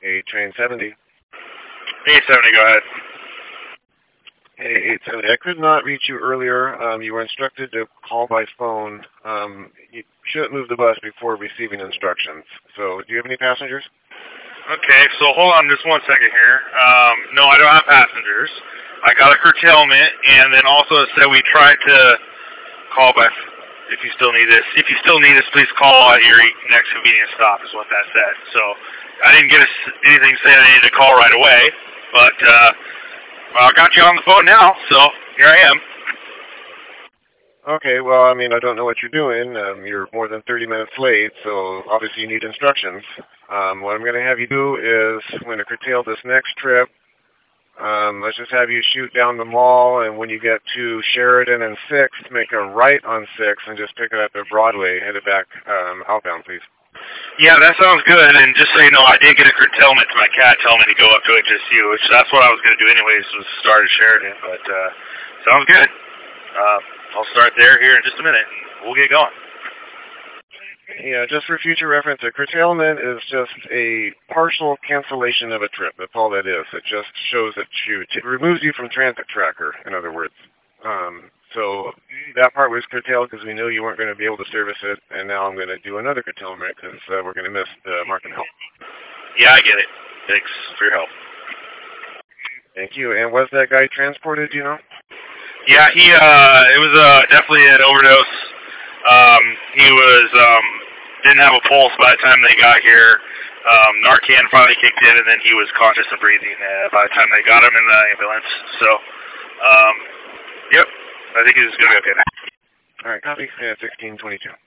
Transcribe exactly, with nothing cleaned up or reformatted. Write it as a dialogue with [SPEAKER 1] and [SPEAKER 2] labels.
[SPEAKER 1] Hey, train seventy.
[SPEAKER 2] eight seventy, go ahead.
[SPEAKER 1] Hey, eight seventy. I could not reach you earlier. Um, you were instructed to call by phone. Um, you shouldn't move the bus before receiving instructions. So, do you have any passengers?
[SPEAKER 2] Okay, so hold on just one second here. Um, no, I don't have passengers. I got a curtailment, and then also it said we tried to call by. If you still need this, if you still need us, please call at your next convenience stop. Is what that said. So I didn't get anything saying I needed to call right away, but uh, well, I got you on the phone now, so here I am.
[SPEAKER 1] Okay, well, I mean, I don't know what you're doing. Um, you're more than thirty minutes late, so obviously you need instructions. Um, what I'm going to have you do is, I'm going to curtail this next trip. Um, let's just have you shoot down the mall, and when you get to Sheridan and sixth, make a right on sixth and just pick it up at Broadway, head it back um, outbound, please.
[SPEAKER 2] Yeah, that sounds good, and just so you know, I did get a curtailment to my cat telling me to go up to H S U, which that's what I was going to do anyways, was start at Sheridan, but uh, sounds good. Uh, I'll start there here in just a minute, and we'll get going.
[SPEAKER 1] Yeah, just for future reference, a curtailment is just a partial cancellation of a trip. That's all that is. It just shows that you, it removes you from Transit Tracker, in other words. Um, so that part was curtailed because we knew you weren't going to be able to service it, and now I'm going to do another curtailment because uh, we're going to miss the Market Help.
[SPEAKER 2] Yeah, I get it. Thanks for your help.
[SPEAKER 1] Thank you. And was that guy transported, do you know?
[SPEAKER 2] Yeah, he, uh, it was uh, definitely an overdose. Um, he was, um, didn't have a pulse by the time they got here. Um, Narcan finally kicked in, and then he was conscious and breathing uh, by the time they got him in the ambulance. So, um, yep, I think he's going to be okay.
[SPEAKER 1] All right, copy. Yeah, sixteen twenty-two.